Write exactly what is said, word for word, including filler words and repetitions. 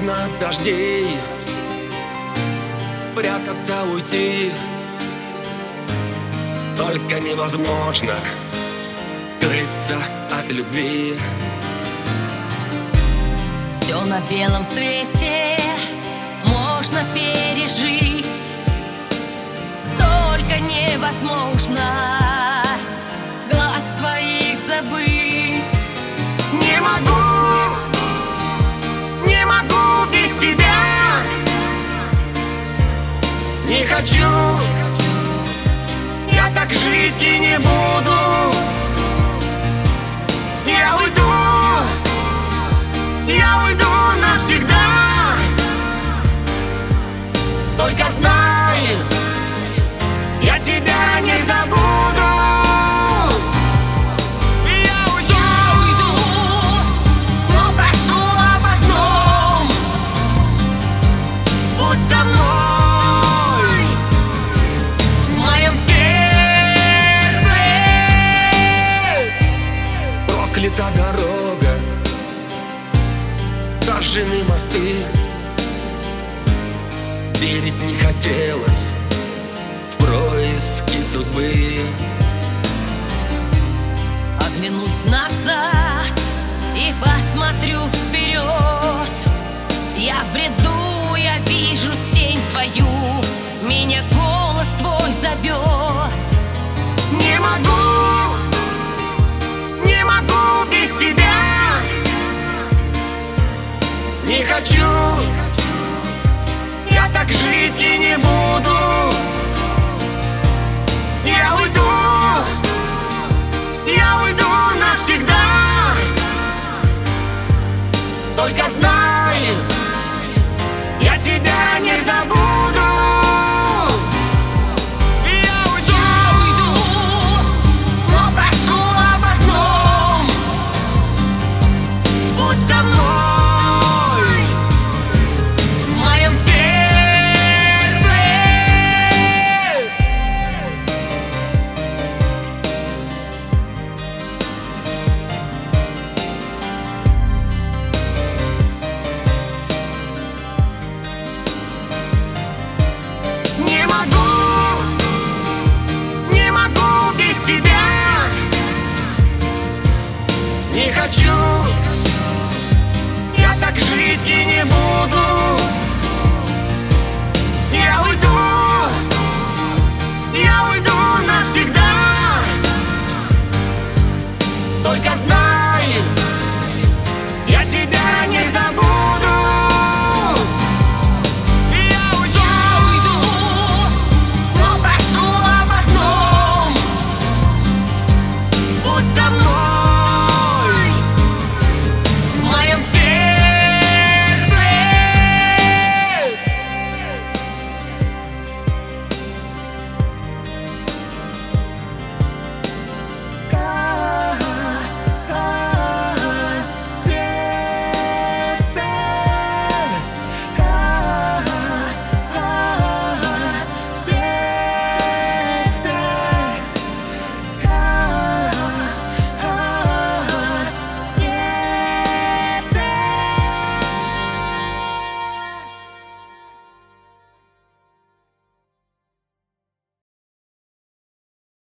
Можно от дождей спрятаться, уйти, только невозможно скрыться от любви. Все на белом свете можно пережить, только невозможно глаз твоих забыть. Не могу, не могу без тебя, не хочу, я так жить и не буду. Я уйду, я уйду навсегда, только знай, я тебя не забуду. Я уйду, Я уйду, но прошу об одном: будь со мной в моем сердце. проклята дорога, сожжены мосты. Верить не хотелось в происки судьбы. Оглянусь назад и посмотрю вперед. Я в бреду, я вижу тень твою, меня голос твой зовет. Не могу, не могу без тебя, не хочу, я так жить и не буду.